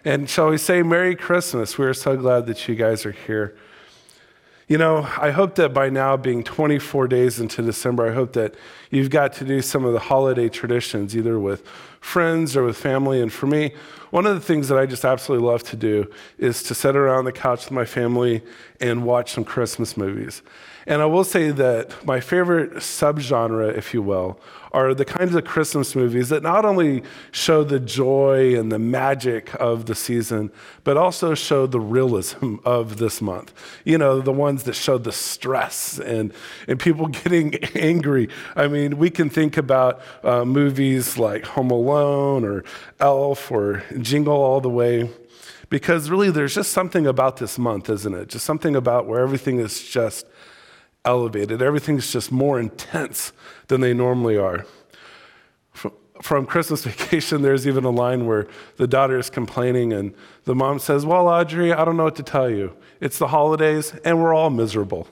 And shall we say Merry Christmas? We are so glad that you guys are here. You know, I hope that by now, being 24 days into December, I hope that you've got to do some of the holiday traditions, either with friends or with family. And for me, one of the things that I just absolutely love to do is to sit around the couch with my family and watch some Christmas movies. And I will say that my favorite subgenre, if you will, are the kinds of Christmas movies that not only show the joy and the magic of the season, but also show the realism of this month. You know, the ones that show the stress and people getting angry. I mean, we can think about movies like Home Alone or Elf or Jingle All the Way, because really there's just something about this month, isn't it? Just something about where everything is just elevated. Everything's just more intense than they normally are. From Christmas Vacation, there's even a line where the daughter is complaining and the mom says, "Well, Audrey, I don't know what to tell you. It's the holidays and we're all miserable."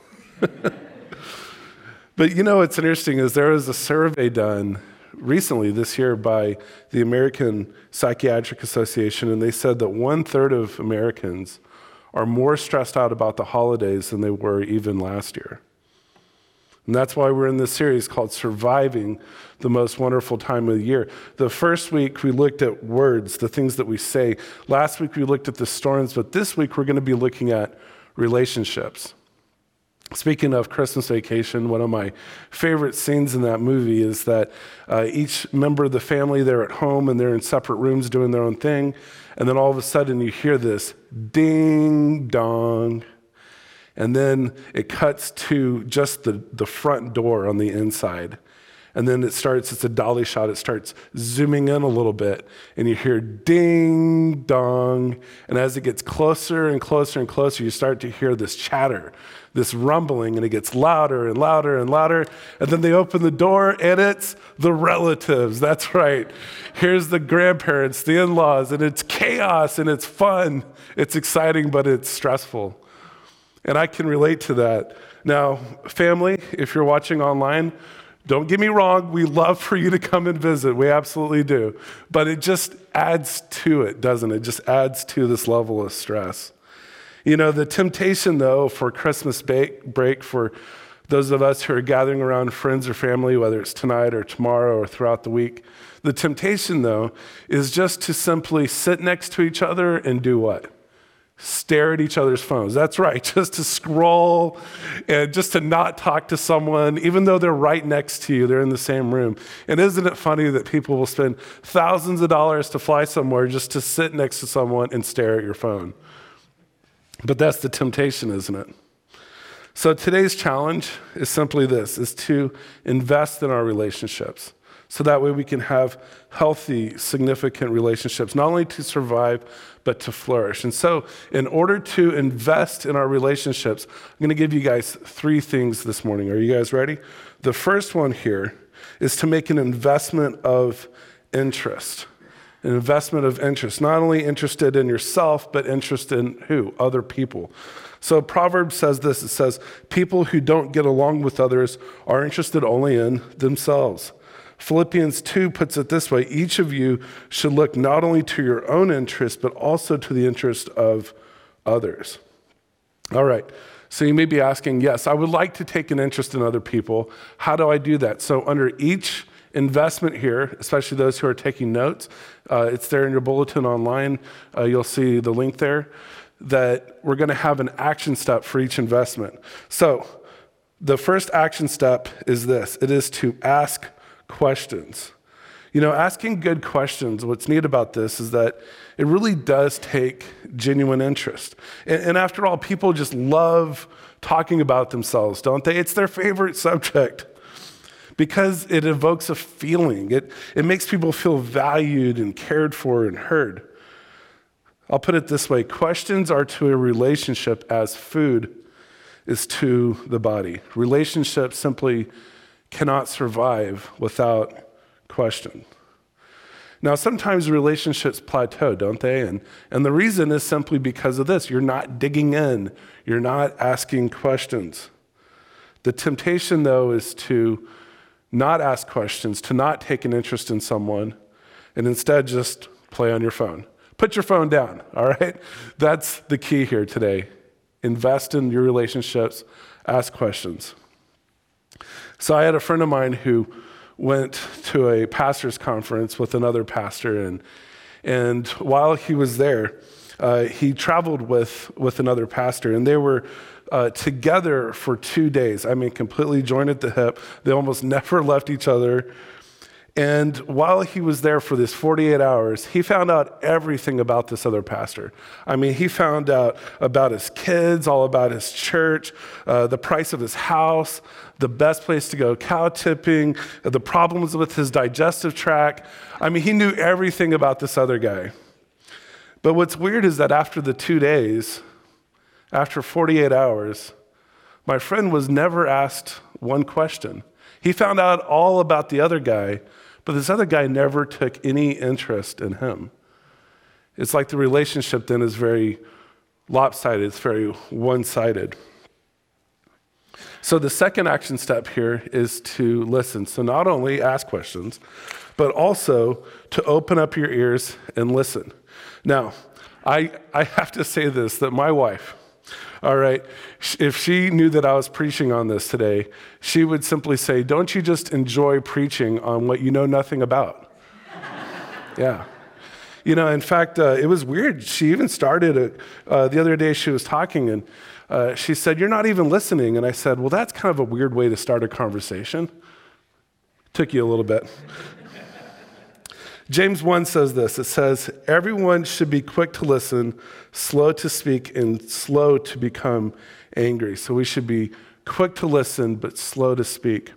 But you know what's interesting is there was a survey done recently this year by the American Psychiatric Association, and they said that 1/3 of Americans are more stressed out about the holidays than they were even last year. And that's why we're in this series called Surviving the Most Wonderful Time of the Year. The first week, we looked at words, the things that we say. Last week, we looked at the storms, but this week, we're going to be looking at relationships. Speaking of Christmas Vacation, one of my favorite scenes in that movie is that each member of the family, they're at home and they're in separate rooms doing their own thing. And then all of a sudden, you hear this ding dong. And then it cuts to just the front door on the inside. And then it's a dolly shot. It starts zooming in a little bit, and you hear ding dong. And as it gets closer and closer and closer, you start to hear this chatter, this rumbling, and it gets louder and louder and louder. And then they open the door, and it's the relatives. That's right. Here's the grandparents, the in-laws, and it's chaos, and it's fun. It's exciting, but it's stressful. And I can relate to that. Now, family, if you're watching online, don't get me wrong, we love for you to come and visit. We absolutely do. But it just adds to it, doesn't it? It just adds to this level of stress. You know, the temptation, though, for Christmas break for those of us who are gathering around friends or family, whether it's tonight or tomorrow or throughout the week, the temptation, though, is just to simply sit next to each other and do what? Stare at each other's phones. That's right, just to scroll and just to not talk to someone, even though they're right next to you, they're in the same room. And isn't it funny that people will spend thousands of dollars to fly somewhere just to sit next to someone and stare at your phone? But that's the temptation, isn't it? So today's challenge is simply this, is to invest in our relationships. So that way we can have healthy, significant relationships, not only to survive, but to flourish. And so in order to invest in our relationships, I'm going to give you guys 3 things this morning. Are you guys ready? The first one here is to make an investment of interest. An investment of interest. Not only interested in yourself, but interested in who? Other people. So Proverbs says this, it says, people who don't get along with others are interested only in themselves. Philippians 2 puts it this way, each of you should look not only to your own interest, but also to the interest of others. All right, so you may be asking, yes, I would like to take an interest in other people. How do I do that? So under each investment here, especially those who are taking notes, it's there in your bulletin online. You'll see the link there, that we're going to have an action step for each investment. So the first action step is this. It is to ask questions. You know, asking good questions, what's neat about this is that it really does take genuine interest. And after all, people just love talking about themselves, don't they? It's their favorite subject because it evokes a feeling. It makes people feel valued and cared for and heard. I'll put it this way. Questions are to a relationship as food is to the body. Relationships simply cannot survive without question. Now, sometimes relationships plateau, don't they? And the reason is simply because of this. You're not digging in. You're not asking questions. The temptation, though, is to not ask questions, to not take an interest in someone, and instead just play on your phone. put your phone down, all right? That's the key here today. Invest in your relationships, ask questions. So I had a friend of mine who went to a pastor's conference with another pastor, and while he was there, he traveled with another pastor, and they were together for 2 days. I mean, completely joined at the hip. They almost never left each other. And while he was there for this 48 hours, he found out everything about this other pastor. I mean, he found out about his kids, all about his church, the price of his house, the best place to go cow tipping, the problems with his digestive tract. I mean, he knew everything about this other guy. But what's weird is that after the 2 days, after 48 hours, my friend was never asked one question. He found out all about the other guy, but this other guy never took any interest in him. It's like the relationship then is very lopsided. It's very one-sided. So the second action step here is to listen. So not only ask questions, but also to open up your ears and listen. Now, I have to say this, that my wife, all right, if she knew that I was preaching on this today, she would simply say, don't you just enjoy preaching on what you know nothing about? Yeah. You know, in fact, it was weird. She even started, the other day she was talking and she said, you're not even listening. And I said, well, that's kind of a weird way to start a conversation. Took you a little bit. James 1 says this, it says, everyone should be quick to listen, slow to speak, and slow to become angry. So we should be quick to listen, but slow to speak.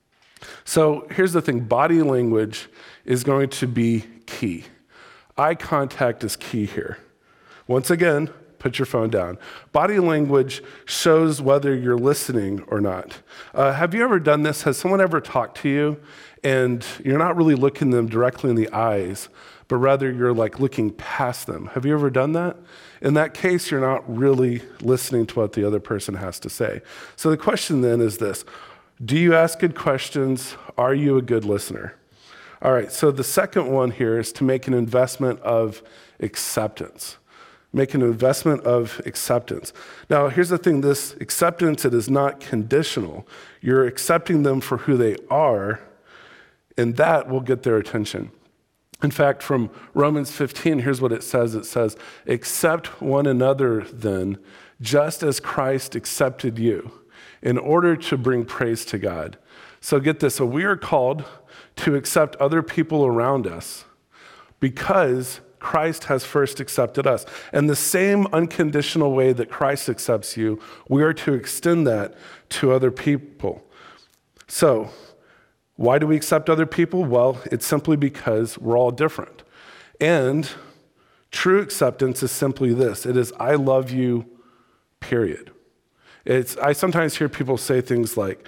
So here's the thing, body language is going to be key. Eye contact is key here. Once again, put your phone down. Body language shows whether you're listening or not. Have you ever done this? Has someone ever talked to you and you're not really looking them directly in the eyes, but rather you're like looking past them? Have you ever done that? In that case, you're not really listening to what the other person has to say. So the question then is this: do you ask good questions? Are you a good listener? All right, so the second one here is to make an investment of acceptance. Make an investment of acceptance. Now, here's the thing, this acceptance, it is not conditional. You're accepting them for who they are, and that will get their attention. In fact, from Romans 15, here's what it says. It says, accept one another then, just as Christ accepted you, in order to bring praise to God. So get this, so we are called to accept other people around us because Christ has first accepted us. And the same unconditional way that Christ accepts you, we are to extend that to other people. So, why do we accept other people? Well, it's simply because we're all different. And true acceptance is simply this. It is, I love you, period. I sometimes hear people say things like,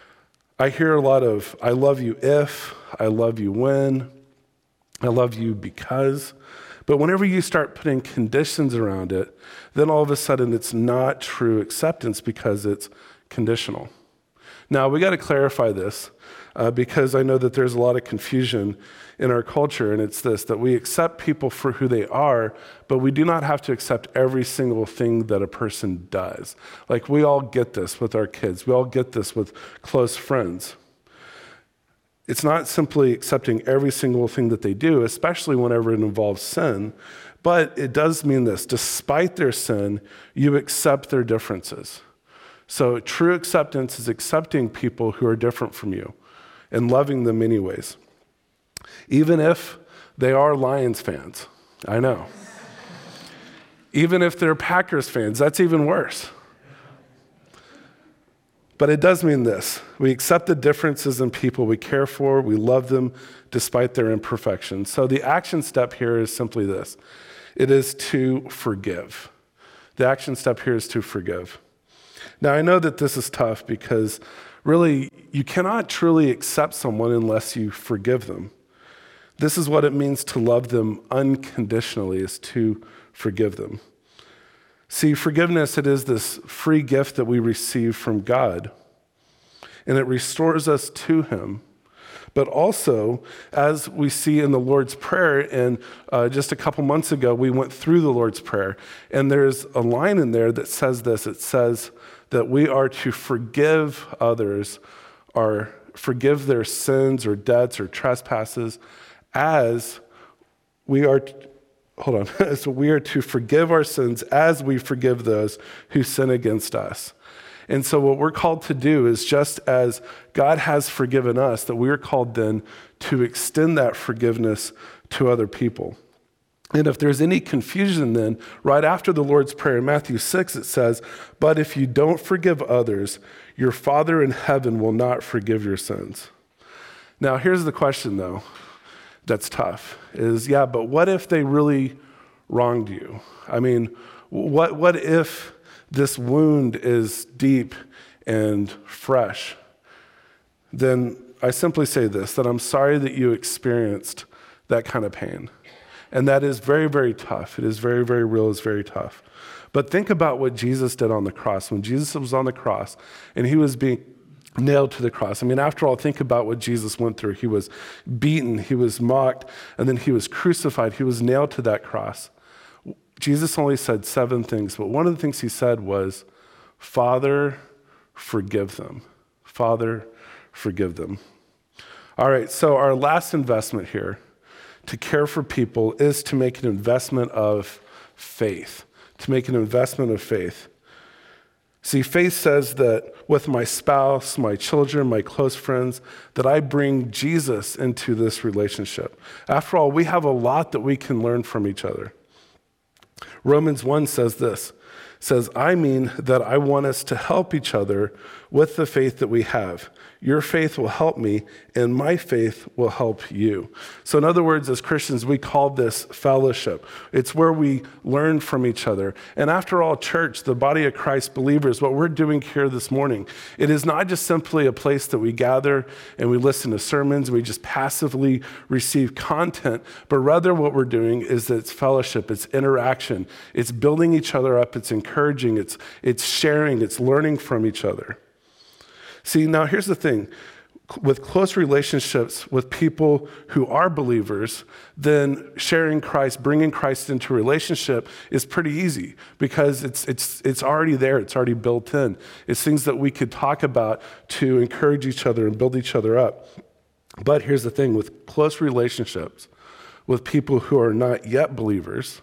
I hear a lot of, I love you if, I love you when, I love you because. But whenever you start putting conditions around it, then all of a sudden it's not true acceptance because it's conditional. Now, we got to clarify this because I know that there's a lot of confusion in our culture, and it's this, that we accept people for who they are, but we do not have to accept every single thing that a person does. Like, we all get this with our kids. We all get this with close friends. It's not simply accepting every single thing that they do, especially whenever it involves sin, but it does mean this: despite their sin, you accept their differences. So true acceptance is accepting people who are different from you and loving them anyways. Even if they are Lions fans, I know. Even if they're Packers fans, that's even worse. But it does mean this: we accept the differences in people we care for, we love them despite their imperfections. So the action step here is simply this: it is to forgive. The action step here is to forgive. Now, I know that this is tough because really you cannot truly accept someone unless you forgive them. This is what it means to love them unconditionally, is to forgive them. See, forgiveness, it is this free gift that we receive from God, and it restores us to Him. But also, as we see in the Lord's Prayer, and just a couple months ago, we went through the Lord's Prayer, and there's a line in there that says this. It says that we are to forgive others, or forgive their sins or debts or trespasses, as we are, so we are to forgive our sins as we forgive those who sin against us. And so what we're called to do is, just as God has forgiven us, that we are called then to extend that forgiveness to other people. And if there's any confusion then, right after the Lord's Prayer in Matthew 6, it says, "But if you don't forgive others, your Father in heaven will not forgive your sins." Now, here's the question, though, that's tough, is, yeah, but what if they really wronged you? I mean, what if this wound is deep and fresh? Then I simply say this, that I'm sorry that you experienced that kind of pain. And that is very, very tough. It is very, very real. It's very tough. But think about what Jesus did on the cross. When Jesus was on the cross and he was being nailed to the cross. I mean, after all, think about what Jesus went through. He was beaten, he was mocked, and then he was crucified. He was nailed to that cross. Jesus only said 7 things, but one of the things he said was, "Father, forgive them. Father, forgive them." All right, so our last investment here to care for people is to make an investment of faith. To make an investment of faith. See, faith says that with my spouse, my children, my close friends, that I bring Jesus into this relationship. After all, we have a lot that we can learn from each other. Romans 1 says this, says, "I mean that I want us to help each other with the faith that we have. Your faith will help me, and my faith will help you." So in other words, as Christians, we call this fellowship. It's where we learn from each other. And after all, church, the body of Christ believers, what we're doing here this morning, it is not just simply a place that we gather and we listen to sermons, we just passively receive content, but rather what we're doing is that it's fellowship, it's interaction, it's building each other up, it's encouraging, it's sharing, it's learning from each other. See, now here's the thing. With close relationships with people who are believers, then sharing Christ, bringing Christ into a relationship is pretty easy because it's already there. It's already built in. It's things that we could talk about to encourage each other and build each other up. But here's the thing. With close relationships with people who are not yet believers,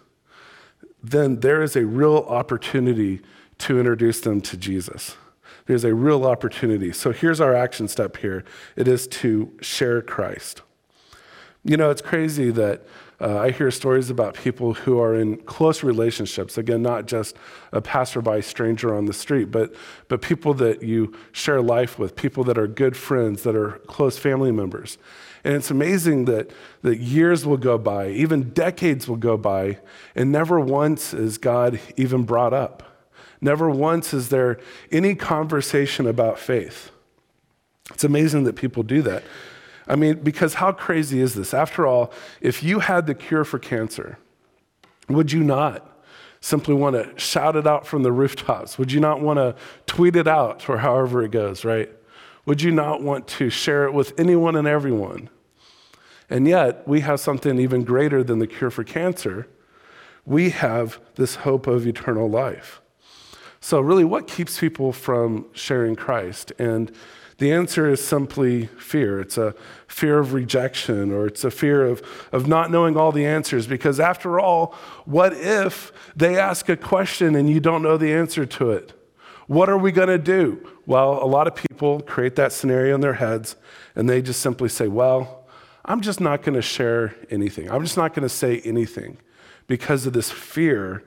then there is a real opportunity to introduce them to Jesus. There's a real opportunity. So here's our action step here. It is to share Christ. You know, it's crazy that I hear stories about people who are in close relationships. Again, not just a passerby stranger on the street, but people that you share life with, people that are good friends, that are close family members. And it's amazing that years will go by, even decades will go by, and never once is God even brought up. Never once is there any conversation about faith. It's amazing that people do that. I mean, because how crazy is this? After all, if you had the cure for cancer, would you not simply want to shout it out from the rooftops? Would you not want to tweet it out, or however it goes, right? Would you not want to share it with anyone and everyone? And yet, we have something even greater than the cure for cancer. We have this hope of eternal life. So really, what keeps people from sharing Christ? And the answer is simply fear. It's a fear of rejection, or it's a fear of not knowing all the answers. Because after all, what if they ask a question and you don't know the answer to it? What are we going to do? Well, a lot of people create that scenario in their heads, and they just simply say, well, I'm just not going to share anything. I'm just not going to say anything because of this fear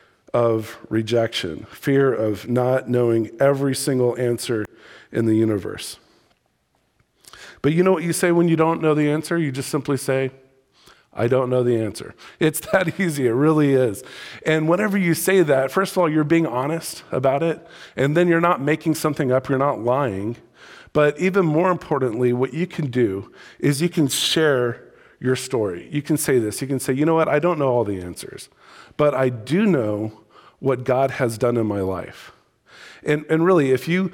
of rejection, fear of not knowing every single answer in the universe. But you know what you say when you don't know the answer? You just simply say, I don't know the answer. It's that easy. It really is. And whenever you say that, first of all, you're being honest about it, and then you're not making something up. You're not lying. But even more importantly, what you can do is you can share your story. You can say this. You can say, you know what? I don't know all the answers, but I do know what God has done in my life. And really, if you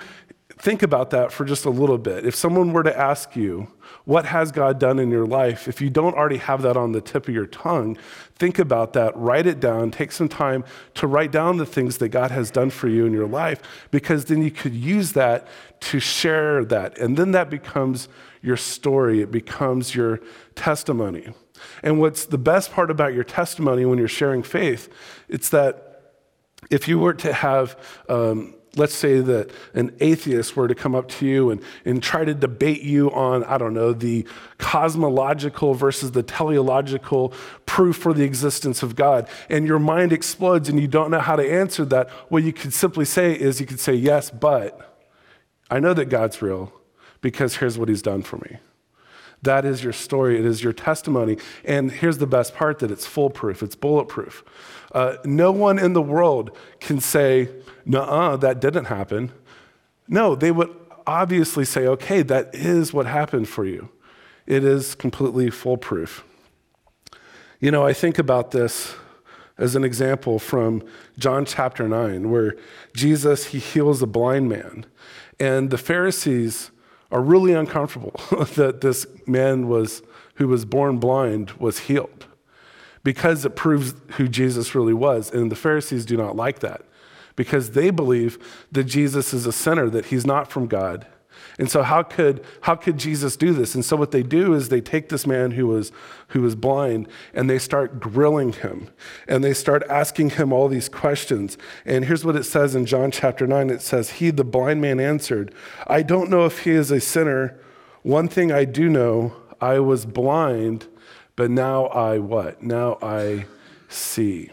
think about that for just a little bit. If someone were to ask you, what has God done in your life? If you don't already have that on the tip of your tongue, think about that, write it down, take some time to write down the things that God has done for you in your life, because then you could use that to share that. And then that becomes your story. It becomes your testimony. And what's the best part about your testimony when you're sharing faith, it's that if you were to have, let's say that an atheist were to come up to you and try to debate you on, I don't know, the cosmological versus the teleological proof for the existence of God, and your mind explodes and you don't know how to answer that, what you could simply say is, you could say, yes, but I know that God's real because here's what he's done for me. That is your story. It is your testimony. And here's the best part, that it's foolproof. It's bulletproof. No one in the world can say, nuh-uh, that didn't happen. No, they would obviously say, okay, that is what happened for you. It is completely foolproof. You know, I think about this as an example from John chapter 9, where Jesus, he heals a blind man. And the Pharisees are really uncomfortable that this man who was born blind was healed, because it proves who Jesus really was. And the Pharisees do not like that, because they believe that Jesus is a sinner, that he's not from God. And so how could Jesus do this? And so what they do is they take this man who was blind, and they start grilling him, and they start asking him all these questions. And here's what it says in John chapter 9. It says, "He, the blind man, answered, 'I don't know if he is a sinner. One thing I do know, I was blind, but now I what? Now I see.'"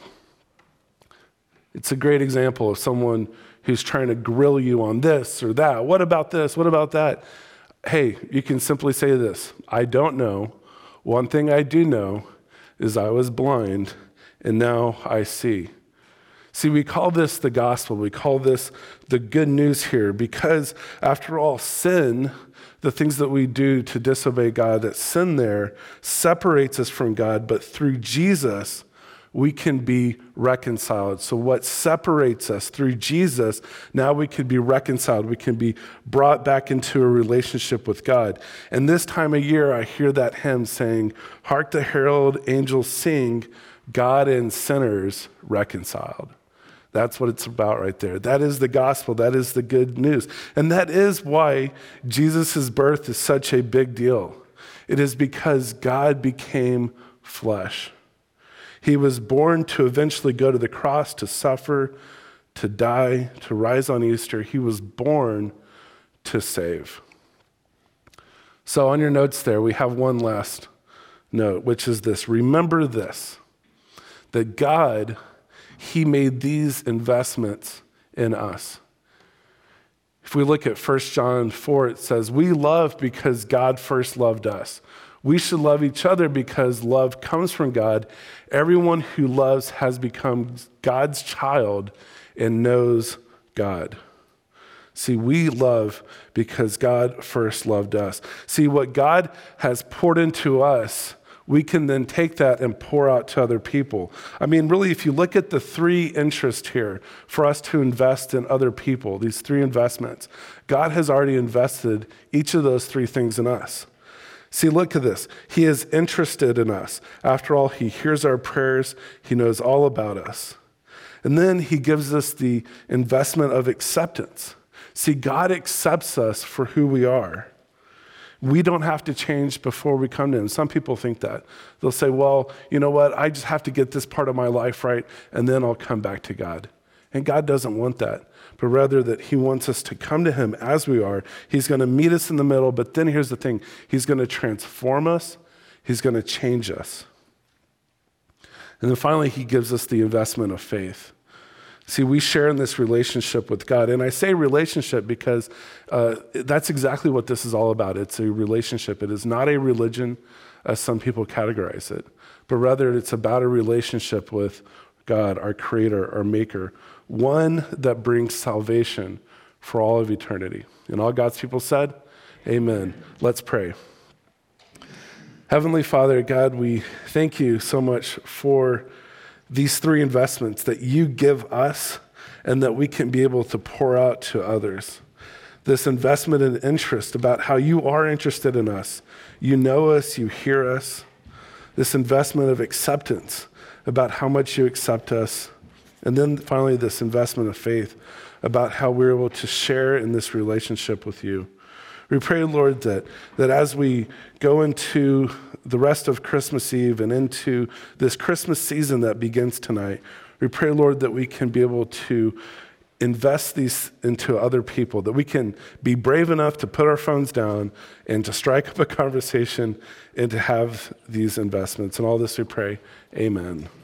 It's a great example of someone who's trying to grill you on this or that. What about this? What about that? Hey, you can simply say this: I don't know. One thing I do know is I was blind, and now I see. See, we call this the gospel. We call this the good news here, because after all, sin, the things that we do to disobey God, that sin there separates us from God, but through Jesus, we can be reconciled. So what separates us through Jesus, now we can be reconciled. We can be brought back into a relationship with God. And this time of year, I hear that hymn saying, "Hark the herald angels sing, God and sinners reconciled." That's what it's about right there. That is the gospel. That is the good news. And that is why Jesus' birth is such a big deal. It is because God became flesh. He was born to eventually go to the cross, to suffer, to die, to rise on Easter. He was born to save. So on your notes there, we have one last note, which is this: remember this, that God, he made these investments in us. If we look at 1 John 4, it says, "We love because God first loved us. We should love each other because love comes from God. Everyone who loves has become God's child and knows God." See, we love because God first loved us. See, what God has poured into us, we can then take that and pour out to other people. I mean, really, if you look at the three interests here for us to invest in other people, these three investments, God has already invested each of those three things in us. See, look at this. He is interested in us. After all, he hears our prayers. He knows all about us. And then he gives us the investment of acceptance. See, God accepts us for who we are. We don't have to change before we come to him. Some people think that. They'll say, well, you know what? I just have to get this part of my life right, and then I'll come back to God. And God doesn't want that, but rather that he wants us to come to him as we are. He's going to meet us in the middle, but then here's the thing. He's going to transform us. He's going to change us. And then finally, he gives us the investment of faith. See, we share in this relationship with God. And I say relationship because that's exactly what this is all about. It's a relationship. It is not a religion, as some people categorize it, but rather it's about a relationship with God, our creator, our maker, one that brings salvation for all of eternity. And all God's people said, amen. Let's pray. Heavenly Father, God, we thank you so much for these three investments that you give us and that we can be able to pour out to others. this investment in interest about how you are interested in us. You know us, you hear us. This investment of acceptance about how much you accept us. And then finally, this investment of faith about how we're able to share in this relationship with you. We pray, Lord, that as we go into the rest of Christmas Eve and into this Christmas season that begins tonight, we pray, Lord, that we can be able to invest these into other people, that we can be brave enough to put our phones down and to strike up a conversation and to have these investments. And all this we pray, amen.